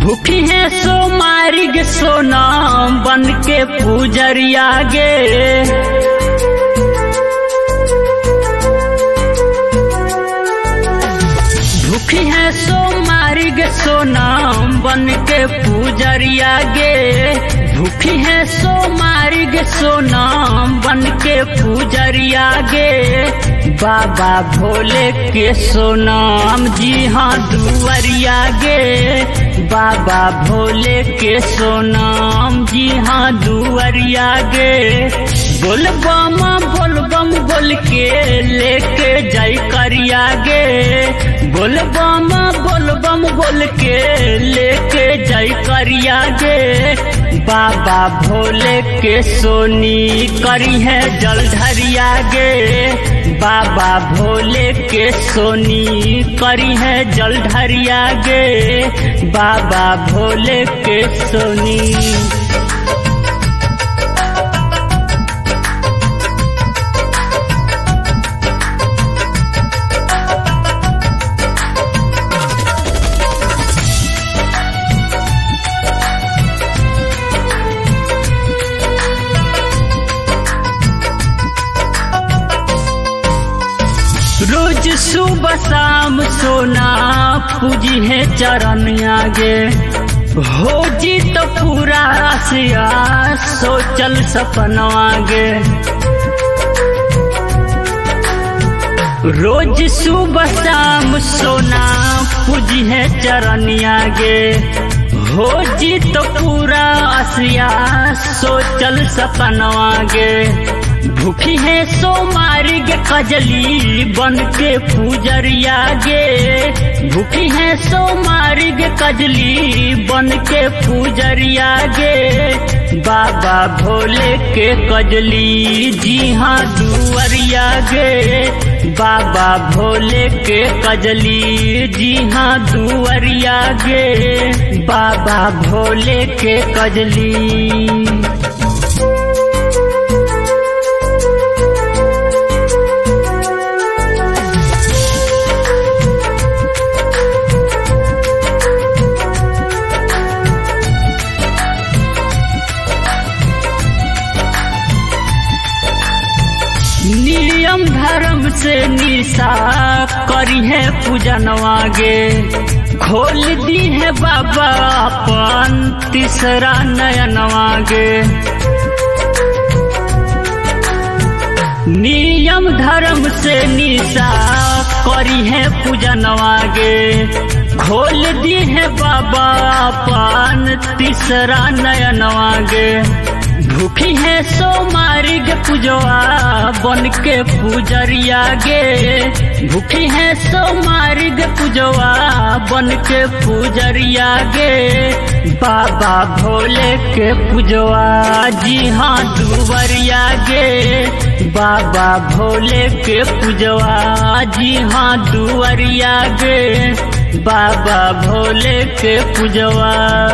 भूखी है सो मारिग सोना बन के पूजरिया गे। भूखी है सो मारिग सोना बन के पूजरिया गे। भूखी है सो मारिग सोना बन के पूजरिया गे। बाबा भोले के सोनाम जी हाँ दुवरिया गे। बाबा भोले के सोनाम जी हाँ दुवरिया गे। बोल बम बोल के लेके जय करिया गे। बोल बम बोल के लेके जय करिया गे। बाबा भोले के सोनी करी है जलधरिया गे। बाबा भोले के सोनी करी है जलधरिया गे। बाबा भोले के सोनी। रोज सुबह शाम सोना पूजी है चरण आगे। हो जी तो पूरा आसिया सोचल सपना आगे। रोज सुबह शाम सोना पूजी है चरण आगे। हो जी तो पूरा आसिया सोचल सपना आगे। भूखी है सो मारिग कजली बन के पूजरिया गे। भूखी है सो मारिग कजली बन के पूजरिया गे। बाबा भोले के कजली जी हाँ दुवरिया गे। बाबा भोले के कजली जी हाँ दुवरिया गे। बाबा भोले के कजली। नियम धर्म से निशा करी है पूजनवा गे। खोल दी है बाबा अपन तीसरा नयनवा गे। नियम धर्म से निशा करी है पूजनवा गे। खोल दी है बाबा अपन तीसरा नयनवा गे। भूखी है सो मारिग पूजवा बन के पूजरिया गे। भूखी है सो मारिग पूजवा बन के पूजरिया गे। बाबा भोले के पूजवा जी हाँ दुवरिया गे। बाबा भोले के पूजवा जी हाँ दुवरिया गे। बाबा भोले के पूजवा।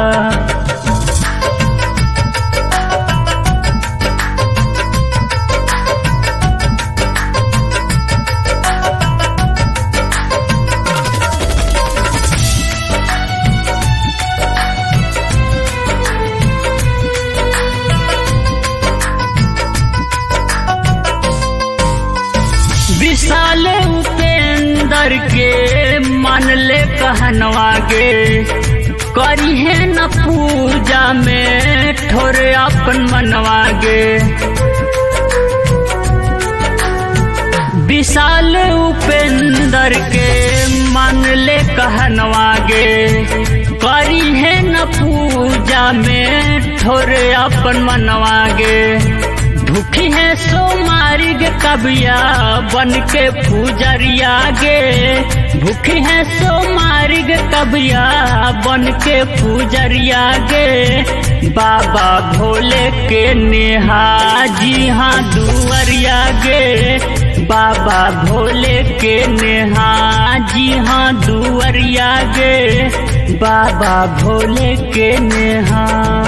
विशाल उपेंद्र के मन ले कहनवा गे। करी है न पूजा में ठोरे अपन मनवा गे। विशाल उपेंद्र के मन ले कहनवा गे। करी है न पूजा में ठोरे अपन मनवा गे। भूखी है सो मारिग कबिया बन के पूजरिया गे। भूखी है सो मारिग कबिया बन के पूजरिया गे। बाबा भोले के नेहा जी हाँ दुवरिया गे। बाबा भोले के नेहा जी हाँ दुवरिया गे। बाबा भोले के नेहा।